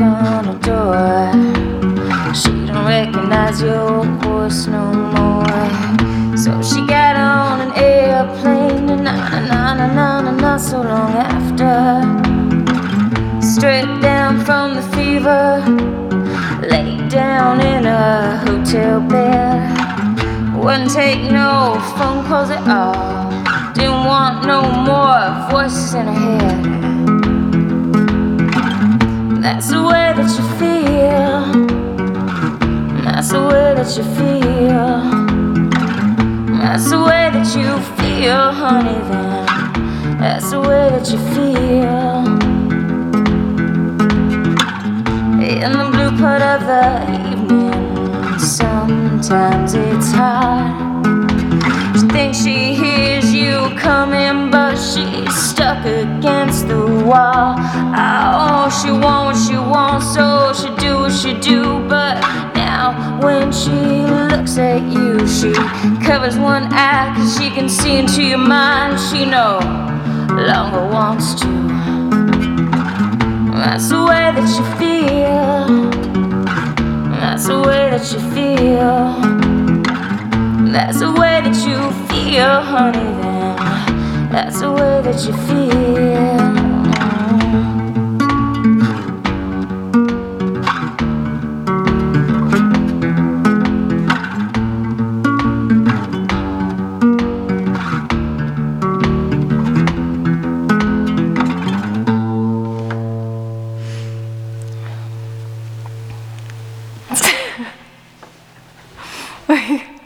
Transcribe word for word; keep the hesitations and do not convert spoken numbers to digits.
on the door. She don't recognize your voice no more. So she got on an airplane, and na na na na na na, not so long after. Straight down from the fever, laid down in a hotel bed. Wouldn't take no phone calls at all. Didn't want no more voices in her head. That's the way that you feel. That's the way that you feel. That's the way that you feel, honey, then. That's the way that you feel. In the blue part of the evening, sometimes it's hard. She thinks she hears you coming, but she's stuck against the wall. Oh, she wants what she wants, so she do what she do. But now when she looks at you, she covers one eye, 'cause she can see into your mind. She no longer wants to. That's the way that you feel. That's the way that you feel. That's the way that you feel, honey, then. That's the way that you feel. Wait.